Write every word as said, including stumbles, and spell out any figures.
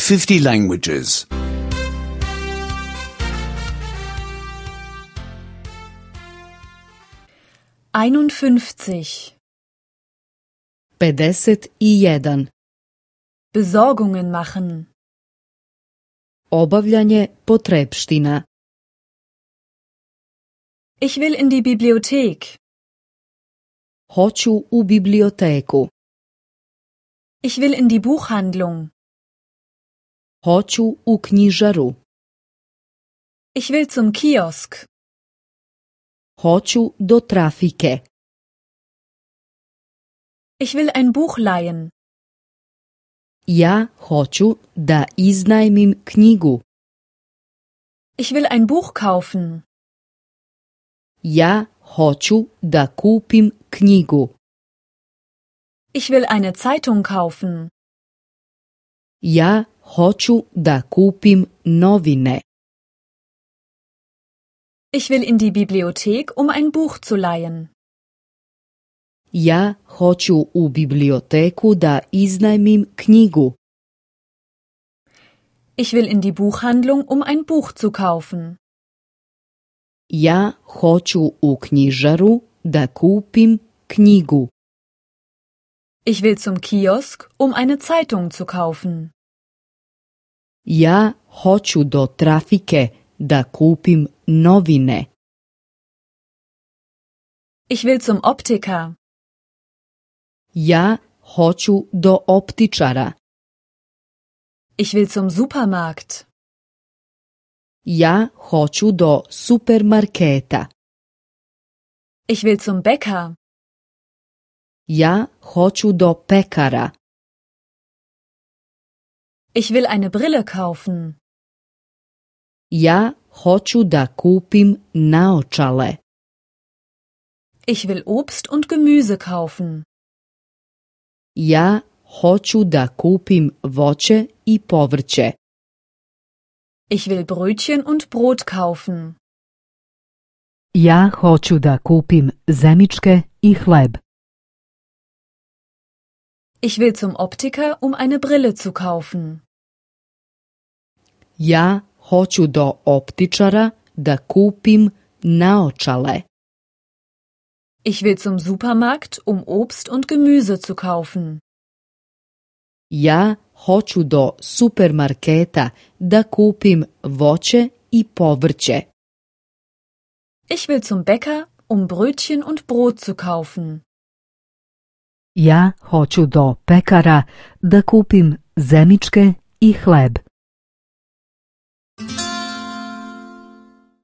fifty languages. einundfünfzig. pedeset i jedan. Besorgungen machen. Obavljanje potrepština. Ich will in die Bibliothek. Hoću u biblioteku. Ich will in die Buchhandlung. Hoću u knjižaru. Ich will zum Kiosk. Hoću do trafike. Ich will ein Buch leihen. Ja hoću da iznajmim knjigu. Ich will ein Buch kaufen. Ja hoću da kupim knjigu. Ich will eine Zeitung kaufen. Ja hoću da kupim novine. Ich will in die Bibliothek, um ein Buch zu leihen. Ja hoću u biblioteku da iznajmim knjigu. Ich will in die Buchhandlung, um ein Buch zu kaufen. Ja hoću u knjižaru da kupim knjigu. Ich will zum Kiosk, um eine Zeitung zu kaufen. Ja hoću do trafike da kupim novine. Ich will zum Optiker. Ja hoću do optičara. Ich will zum Supermarkt. Ja hoću do supermarketa. Ich will zum Bäcker. Ja hoću do pekara. Ich will eine Brille kaufen. Ja hoću da kupim naočale. Ich will Obst und Gemüse kaufen. Ja hoću da kupim voće i povrće. Ich will Brötchen und Brot kaufen. Ja hoću da kupim zemičke i hleb. Ich will zum Optiker, um eine Brille zu kaufen. Ja hoću do optičara da kupim naočale. Ich will zum Supermarkt, um Obst und Gemüse zu kaufen. Ja hoću do supermarketa da kupim voće i povrće. Ich will zum Bäcker, um Brötchen und Brot zu kaufen. Ja hoću do pekara da kupim zemičke i hleb.